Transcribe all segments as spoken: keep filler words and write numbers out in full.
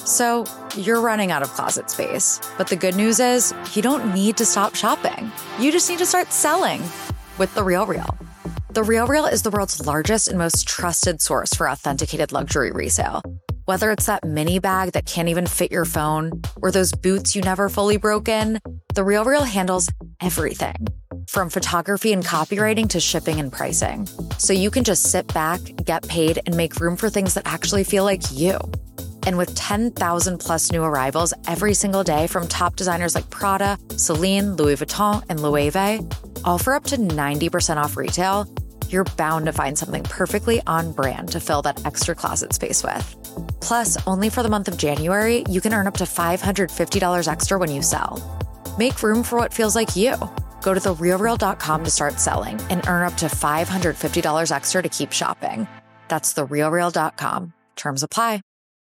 So you're running out of closet space. But the good news is you don't need to stop shopping. You just need to start selling with The RealReal. The RealReal is the world's largest and most trusted source for authenticated luxury resale. Whether it's that mini bag that can't even fit your phone or those boots you never fully broke in, The RealReal handles everything. From photography and copywriting to shipping and pricing. So you can just sit back, get paid, and make room for things that actually feel like you. And with ten thousand plus new arrivals every single day from top designers like Prada, Celine, Louis Vuitton, and Loewe, all for up to ninety percent off retail, you're bound to find something perfectly on brand to fill that extra closet space with. Plus, only for the month of January, you can earn up to five hundred fifty dollars extra when you sell. Make room for what feels like you. Go to the real real dot com to start selling and earn up to five hundred fifty dollars extra to keep shopping. That's the real real dot com. Terms apply.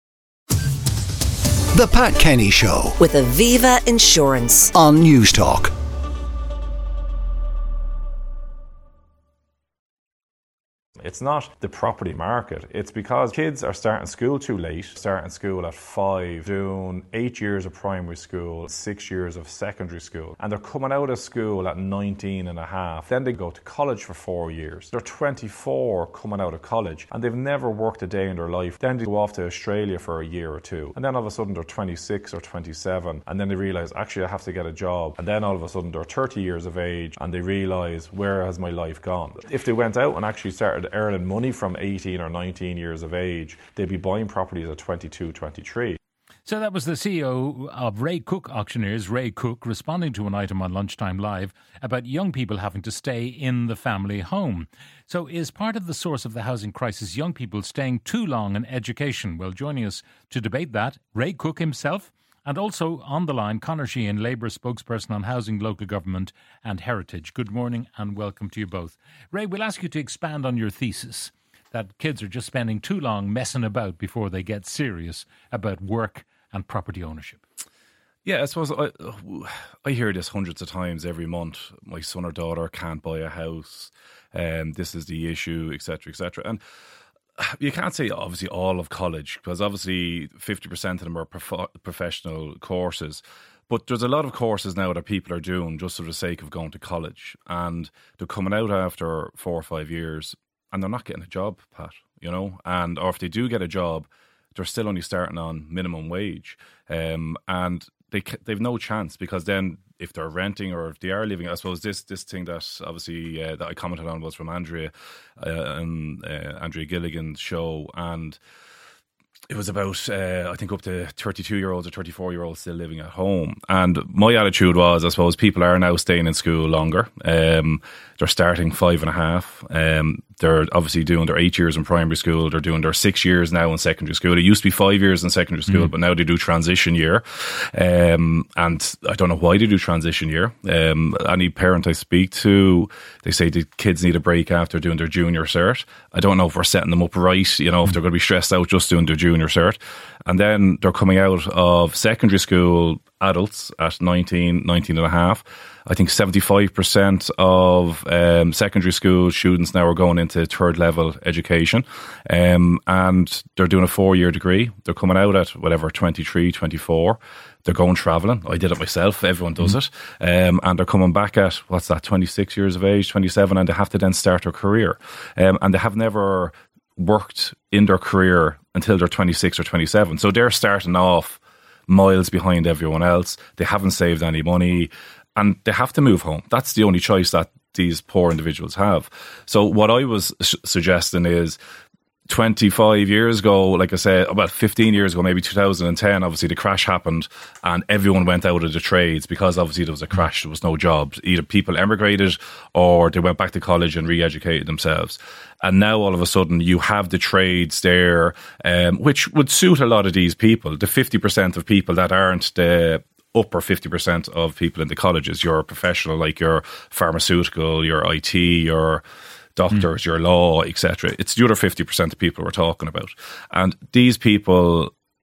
The Pat Kenny Show with Aviva Insurance on News Talk. It's not the property market. It's because kids are starting school too late, starting school at five, doing eight years of primary school, six years of secondary school, and they're coming out of school at nineteen and a half. Then they go to college for four years. They're twenty-four coming out of college, and they've never worked a day in their life. Then they go off to Australia for a year or two, and then all of a sudden they're twenty-six or twenty-seven, and then they realise, actually, I have to get a job. And then all of a sudden they're thirty years of age, and they realise, where has my life gone? If they went out and actually started earning money from eighteen or nineteen years of age, they'd be buying properties at twenty-two, twenty-three. So that was the C E O of Ray Cook Auctioneers, Ray Cook, responding to an item on Lunchtime Live about young people having to stay in the family home. So is part of the source of the housing crisis young people staying too long in education? Well, joining us to debate that, Ray Cook himself, and also on the line, Conor Sheehan, Labour spokesperson on housing, local government and heritage. Good morning and welcome to you both. Ray, we'll ask you to expand on your thesis that kids are just spending too long messing about before they get serious about work and property ownership. Yeah, I suppose I, I hear this hundreds of times every month. My son or daughter can't buy a house. Um, this is the issue, et cetera, et cetera. And you can't say obviously all of college, because obviously fifty percent of them are prof- professional courses. But there's a lot of courses now that people are doing just for the sake of going to college. And they're coming out after four or five years and they're not getting a job, Pat, you know. And or if they do get a job, they're still only starting on minimum wage. Um, and they they've no chance, because then if they're renting or if they are living, I suppose this this thing that obviously uh, that I commented on was from Andrea uh, and uh, Andrea Gilligan's show, and it was about uh, I think up to thirty-two year olds or thirty-four year olds still living at home. And my attitude was, I suppose people are now staying in school longer. Um, they're starting five and a half. Um, they're obviously doing their eight years in primary school. They're doing their six years now in secondary school. It used to be five years in secondary school, mm. but now they do transition year. Um, and I don't know why they do transition year. Um, any parent I speak to, they say the kids need a break after doing their junior cert. I don't know if we're setting them up right, you know, if they're going to be stressed out just doing their junior cert. And then they're coming out of secondary school adults at nineteen, nineteen and a half. I think seventy-five percent of um, secondary school students now are going into third level education, um, and they're doing a four-year degree. They're coming out at whatever, twenty-three, twenty-four. They're going travelling. I did it myself. Everyone does mm-hmm. it. Um, and they're coming back at, what's that, twenty-six years of age, twenty-seven, and they have to then start their career. Um, and they have never worked in their career until they're twenty-six or twenty-seven. So they're starting off miles behind everyone else. They haven't saved any money and they have to move home. That's the only choice that these poor individuals have. So what I was su- suggesting is twenty-five years ago, like I said, about fifteen years ago, maybe two thousand ten, obviously the crash happened and everyone went out of the trades because obviously there was a crash, there was no jobs. Either people emigrated or they went back to college and re-educated themselves. And now all of a sudden you have the trades there, um, which would suit a lot of these people, the fifty percent of people that aren't the upper fifty percent of people in the colleges. Your professional, like your pharmaceutical, your I T, your doctors, mm. your law, et cetera. It's the other fifty percent of people we're talking about. And these people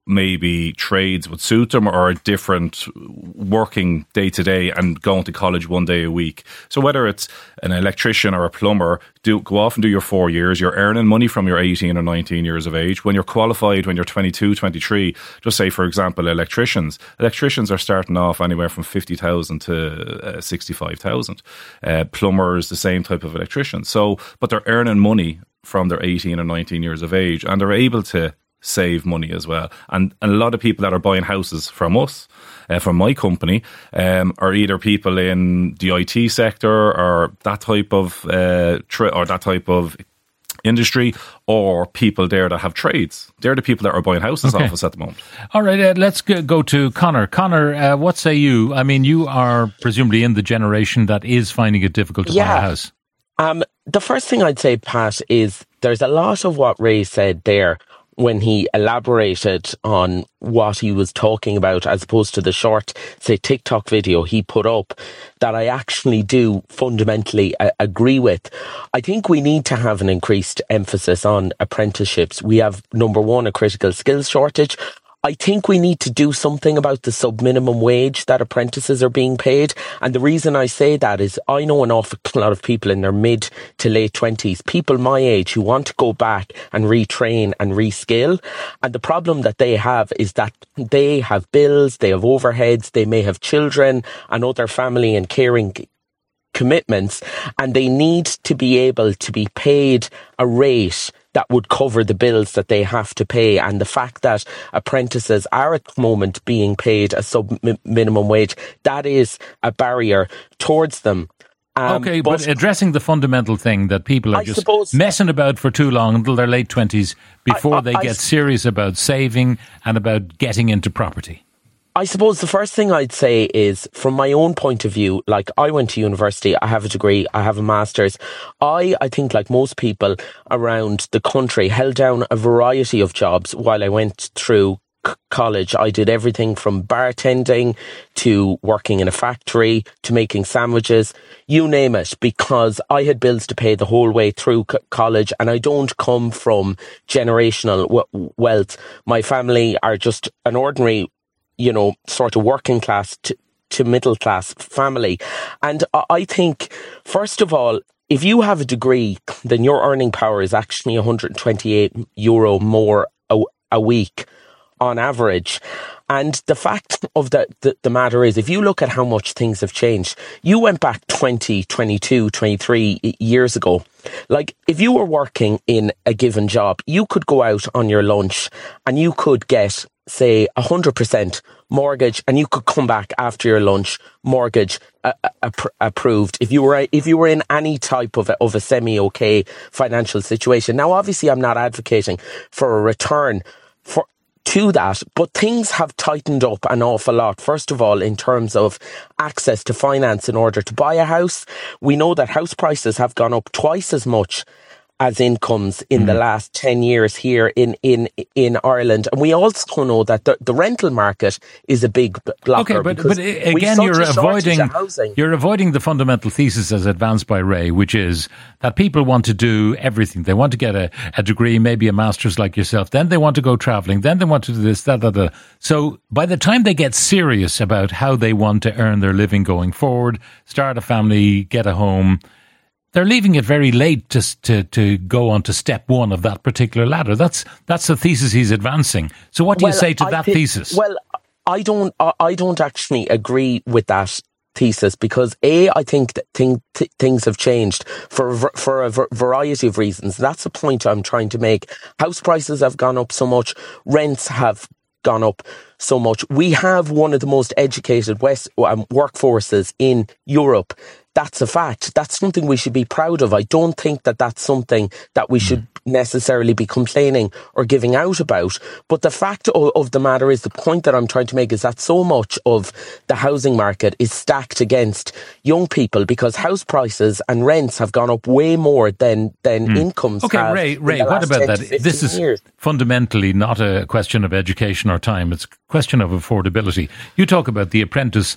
maybe trades would suit them or a different working day to day and going to college one day a week. So whether it's an electrician or a plumber, do go off and do your four years. You're earning money from your eighteen or nineteen years of age. When you're qualified, when you're twenty-two, twenty-three, just say, for example, electricians. Electricians are starting off anywhere from fifty thousand to uh, sixty-five thousand. Uh, plumbers, the same type of electrician. So, but they're earning money from their eighteen or nineteen years of age, and they're able to save money as well. And, and a lot of people that are buying houses from us, uh, from my company, um, are either people in the I T sector or that type of uh, tra- or that type of industry, or people there that have trades. They're the people that are buying houses okay. off us at the moment. All right, uh, let's go, go to Conor. Conor, uh, what say you? I mean, you are presumably in the generation that is finding it difficult to yeah. buy a house. Um, the first thing I'd say, Pat, is there's a lot of what Ray said there when he elaborated on what he was talking about, as opposed to the short, say, TikTok video he put up, that I actually do fundamentally uh, agree with. I think we need to have an increased emphasis on apprenticeships. We have, number one, a critical skills shortage. I think we need to do something about the sub-minimum wage that apprentices are being paid. And the reason I say that is I know an awful lot of people in their mid to late twenties, people my age, who want to go back and retrain and reskill. And the problem that they have is that they have bills, they have overheads, they may have children and other family and caring commitments, and they need to be able to be paid a rate that would cover the bills that they have to pay. And the fact that apprentices are at the moment being paid a sub-minimum wage, that is a barrier towards them. Um, okay, but, but addressing the fundamental thing that people are I just suppose, messing about for too long until their late twenties before I, I, they get I, serious about saving and about getting into property. I suppose the first thing I'd say is, from my own point of view, like, I went to university, I have a degree, I have a master's. I, I think, like most people around the country, held down a variety of jobs while I went through c- college. I did everything from bartending to working in a factory to making sandwiches, you name it, because I had bills to pay the whole way through c- college, and I don't come from generational w- wealth. My family are just an ordinary, you know, sort of working class to, to middle class family. And I think, first of all, if you have a degree, then your earning power is actually one hundred twenty-eight euro more a, a week on average. And the fact of the, the, the matter is, if you look at how much things have changed, you went back twenty, twenty-two, twenty-three years ago. Like, if you were working in a given job, you could go out on your lunch and you could get, say, one hundred percent mortgage, and you could come back after your lunch, mortgage uh, uh, approved, if you were if you were in any type of a, of a semi-okay financial situation. Now, obviously, I'm not advocating for a return for to that, but things have tightened up an awful lot. First of all, in terms of access to finance in order to buy a house, we know that house prices have gone up twice as much as incomes in mm. the last ten years here in, in, in Ireland. And we also know that the, the rental market is a big blocker. Okay, but, but again, you're avoiding, you're avoiding the fundamental thesis as advanced by Ray, which is that people want to do everything. They want to get a, a degree, maybe a master's like yourself. Then they want to go travelling. Then they want to do this, that, that, that. So by the time they get serious about how they want to earn their living going forward, start a family, get a home, they're leaving it very late to, to to go on to step one of that particular ladder. That's that's the thesis he's advancing. So what do well, you say to I that think, thesis? Well, I don't I don't actually agree with that thesis, because A, I think that thing, th- things have changed for for a variety of reasons. That's the point I'm trying to make. House prices have gone up so much, rents have gone up so much. We have one of the most educated West um, workforces in Europe. That's a fact. That's something we should be proud of. I don't think that that's something that we should necessarily be complaining or giving out about. But the fact of, of the matter is, the point that I'm trying to make is that so much of the housing market is stacked against young people, because house prices and rents have gone up way more than, than mm. incomes okay, have. Ray, Ray, what about that? This is years. fundamentally not a question of education or time. It's a question of affordability. You talk about the apprentice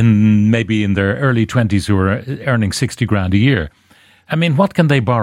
in maybe in their early twenties who are earning sixty grand a year. I mean, what can they borrow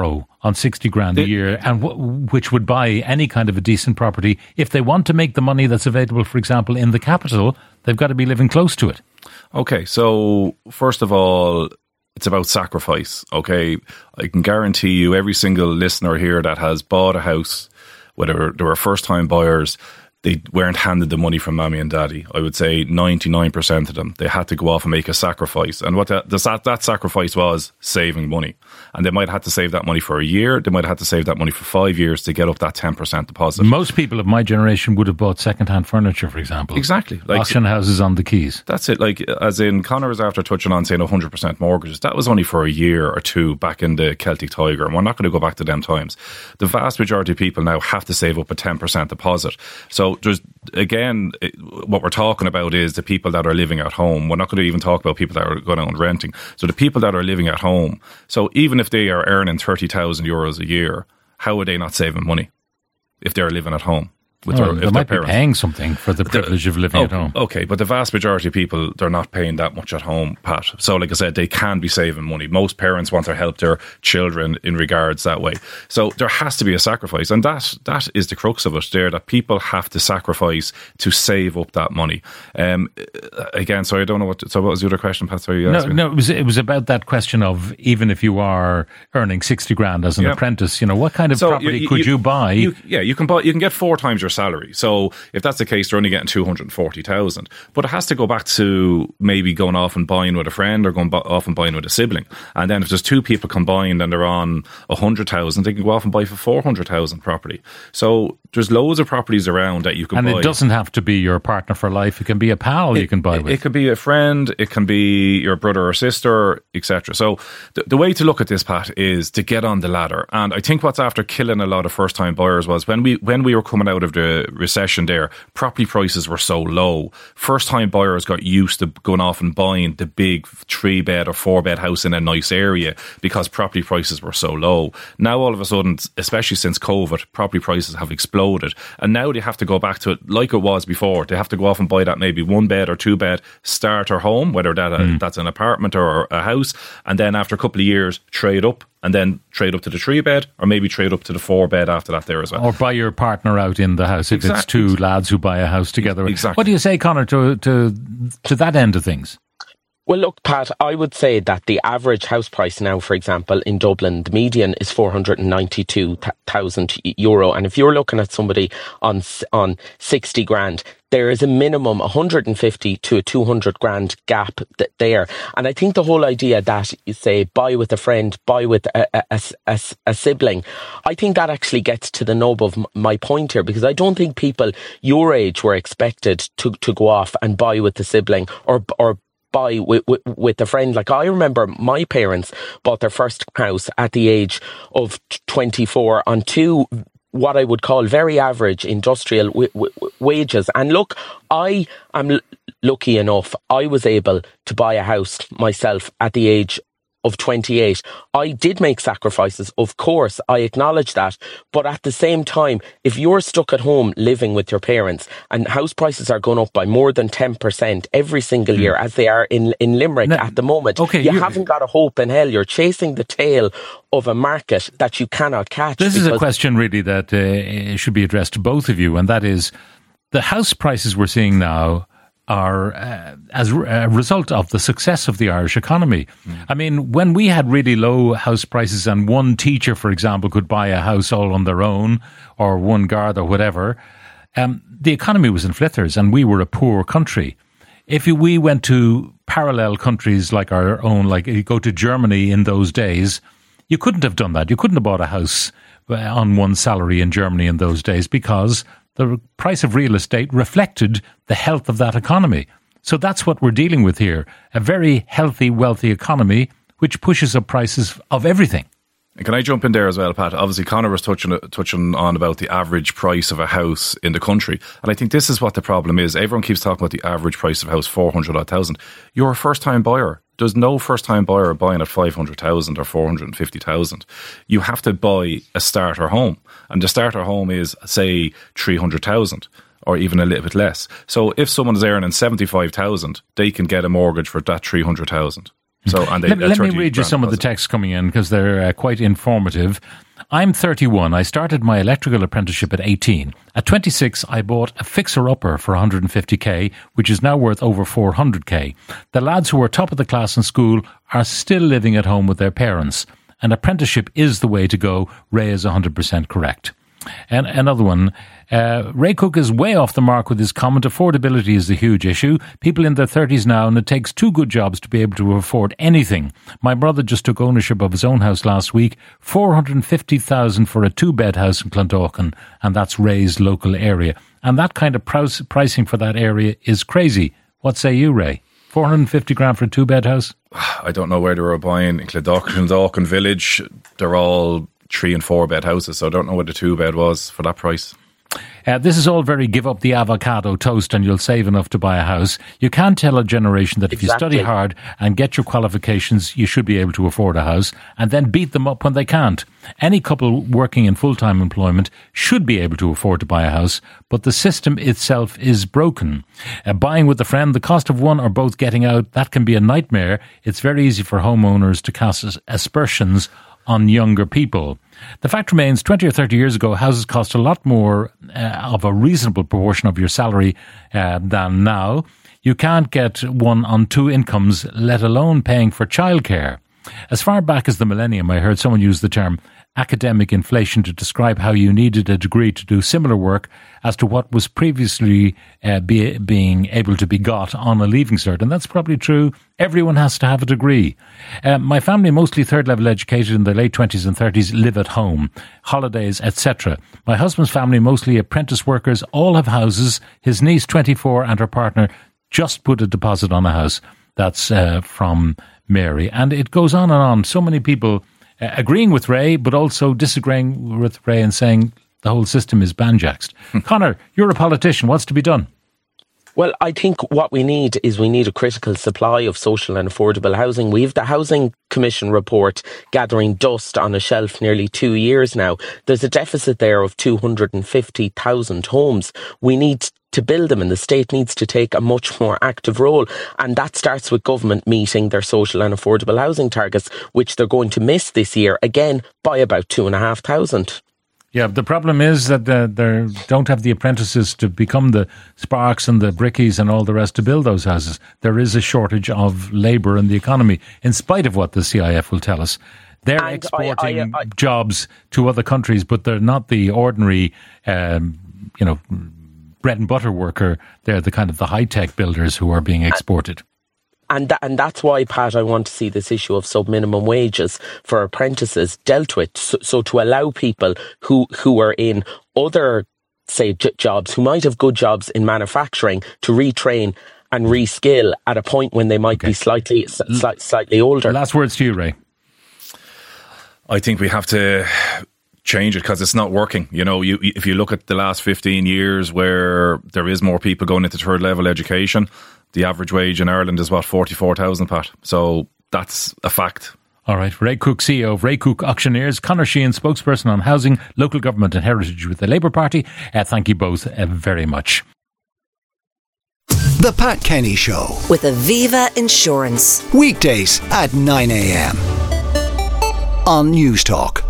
on sixty grand a year, and w- which would buy any kind of a decent property. If they want to make the money that's available, for example, in the capital, they've got to be living close to it. Okay, so first of all, it's about sacrifice, okay? I can guarantee you every single listener here that has bought a house, whether they were first-time buyers, they weren't handed the money from mommy and daddy. I would say ninety-nine percent of them, they had to go off and make a sacrifice. And what that, that, that sacrifice was saving money. And they might have had to save that money for a year. They might have had to save that money for five years to get up that ten percent deposit. Most people of my generation would have bought second-hand furniture, for example. Exactly. Like, auction houses on the quays. That's it. Like, as in, Conor was after touching on saying one hundred percent mortgages. That was only for a year or two back in the Celtic Tiger. And we're not going to go back to them times. The vast majority of people now have to save up a ten percent deposit. So there's, again, it, what we're talking about is the people that are living at home. We're not going to even talk about people that are going out and renting. So the people that are living at home. So even if they are earning thirty thousand euros a year, how are they not saving money if they're living at home? With well, their, they if might their be parents. paying something for the privilege of living oh, at home. Okay, but the vast majority of people, they're not paying that much at home, Pat. So like I said, they can be saving money. Most parents want to help their children in regards that way. So there has to be a sacrifice. And that that is the crux of it there, that people have to sacrifice to save up that money. Um, again, sorry, I don't know what... To, so what was the other question, Pat? Sorry, you no, asked me. no, it was, it was about that question of even if you are earning sixty grand as an Yeah. apprentice, you know, what kind of So property you- could you- you buy? You, yeah, you can buy. You can get four times your salary. So if that's the case, they're only getting two hundred forty thousand. But it has to go back to maybe going off and buying with a friend or going bu- off and buying with a sibling. And then if there's two people combined and they're on one hundred thousand, they can go off and buy for four hundred thousand property. So there's loads of properties around that you can and buy. it doesn't have to be your partner for life. It can be a pal It, you can buy it, with. It can be a friend, it can be your brother or sister, et cetera. So the, the way to look at this, Pat, is to get on the ladder. And I think what's after killing a lot of first-time buyers was when we when we were coming out of the recession there, property prices were so low. First-time buyers got used to going off and buying the big three-bed or four-bed house in a nice area because property prices were so low. Now, all of a sudden, especially since COVID, property prices have exploded. And now they have to go back to it like it was before. They have to go off and buy that maybe one-bed or two-bed starter home, whether that mm. that's an apartment or a house, and then after a couple of years, trade up and then trade up to the three-bed or maybe trade up to the four-bed after that there as well. Or buy your partner out in the house if Exactly. it's two lads who buy a house together. Exactly. What do you say, Conor, to, to, to that end of things? Well, look, Pat, I would say that the average house price now, for example, in Dublin, the median is four hundred ninety-two thousand euro. And if you're looking at somebody on on sixty grand, there is a minimum one hundred fifty to a two hundred grand gap th- there. And I think the whole idea that you say buy with a friend, buy with a, a, a, a sibling, I think that actually gets to the nub of m- my point here, because I don't think people your age were expected to, to go off and buy with a sibling or or buy with, with, with a friend. Like, I remember my parents bought their first house at the age of twenty-four on two what I would call very average industrial w- w- wages. And look, I am l- lucky enough, I was able to buy a house myself at the age of twenty-eight. I did make sacrifices, of course, I acknowledge that. But at the same time, if you're stuck at home living with your parents and house prices are going up by more than ten percent every single mm. year, as they are in, in Limerick now, at the moment, okay, you haven't got a hope in hell. You're chasing the tail of a market that you cannot catch. This is a question really that uh, should be addressed to both of you, and that is the house prices we're seeing now are uh, as a result of the success of the Irish economy. Mm. I mean, when we had really low house prices and one teacher, for example, could buy a house all on their own, or one guard or whatever, um, the economy was in flithers and we were a poor country. If we went to parallel countries like our own, like you go to Germany in those days, you couldn't have done that. You couldn't have bought a house on one salary in Germany in those days because the price of real estate reflected the health of that economy. So that's what we're dealing with here. A very healthy, wealthy economy which pushes up prices of everything. Can I jump in there as well, Pat? Obviously, Conor was touching touching on about the average price of a house in the country. And I think this is what the problem is. Everyone keeps talking about the average price of a house, four hundred odd thousand. You're a first-time buyer. There's no first-time buyer buying at five hundred thousand or four hundred fifty thousand. You have to buy a starter home. And the starter home is, say, three hundred thousand or even a little bit less. So if someone is earning seventy-five thousand, they can get a mortgage for that three hundred thousand. So, and they, let, let me read you grand some of the deposit. texts coming in because they're uh, quite informative. I'm thirty-one. I started my electrical apprenticeship at eighteen. At twenty-six, I bought a fixer-upper for one hundred fifty k, which is now worth over four hundred k. The lads who were top of the class in school are still living at home with their parents. An apprenticeship is the way to go. Ray is one hundred percent correct. And another one, uh, Ray Cook is way off the mark with his comment. Affordability is a huge issue. People in their thirties now, and it takes two good jobs to be able to afford anything. My brother just took ownership of his own house last week, four hundred fifty thousand dollars for a two-bed house in Clondalkin, and that's Ray's local area. And that kind of price, pricing for that area is crazy. What say you, Ray? four hundred fifty grand for a two-bed house? I don't know where they were buying in Clondalkin, Clondalkin Village. They're all three and four bed houses, so I don't know what the two bed was for that price. Uh, this is all very give up the avocado toast and you'll save enough to buy a house. You can't tell a generation that if you Exactly. study hard and get your qualifications, you should be able to afford a house, and then beat them up when they can't. Any couple working in full-time employment should be able to afford to buy a house, but the system itself is broken. Uh, buying with a friend, the cost of one or both getting out, that can be a nightmare. It's very easy for homeowners to cast as- aspersions on younger people. The fact remains, twenty or thirty years ago, houses cost a lot more uh, of a reasonable proportion of your salary uh, than now. You can't get one on two incomes, let alone paying for childcare. As far back as the millennium, I heard someone use the term academic inflation to describe how you needed a degree to do similar work as to what was previously uh, be, being able to be got on a leaving cert. And that's probably true. Everyone has to have a degree. Uh, my family, mostly third-level educated in their late twenties and thirties, live at home, holidays, et cetera. My husband's family, mostly apprentice workers, all have houses. His niece, twenty-four, and her partner just put a deposit on a house. That's uh, from Mary. And it goes on and on. So many people uh, agreeing with Ray, but also disagreeing with Ray and saying the whole system is banjaxed. Conor, you're a politician. What's to be done? Well, I think what we need is we need a critical supply of social and affordable housing. We have the Housing Commission report gathering dust on a shelf nearly two years now. There's a deficit there of two hundred fifty thousand homes. We need to build them, and the state needs to take a much more active role. And that starts with government meeting their social and affordable housing targets, which they're going to miss this year, again, by about two and a half thousand. Yeah, the problem is that they they don't have the apprentices to become the Sparks and the Brickies and all the rest to build those houses. There is a shortage of labour in the economy, in spite of what the C I F will tell us. They're And exporting I- I- I- jobs to other countries, but they're not the ordinary, um, you know, bread and butter worker. They're the kind of the high-tech builders who are being exported. And that, and that's why, Pat, I want to see this issue of sub-minimum wages for apprentices dealt with. So, so to allow people who, who are in other, say, j- jobs, who might have good jobs in manufacturing, to retrain and reskill at a point when they might Okay. be slightly sli- slightly older. Last words to you, Ray. I think we have to change it because it's not working. You know, you if you look at the last fifteen years where there is more people going into third level education, the average wage in Ireland is what, forty-four thousand, Pat. So that's a fact. All right. Ray Cook, C E O of Ray Cook Auctioneers. Conor Sheehan, spokesperson on housing, local government and heritage with the Labour Party. Uh, thank you both uh, very much. The Pat Kenny Show. With Aviva Insurance. Weekdays at nine a.m. on News Talk.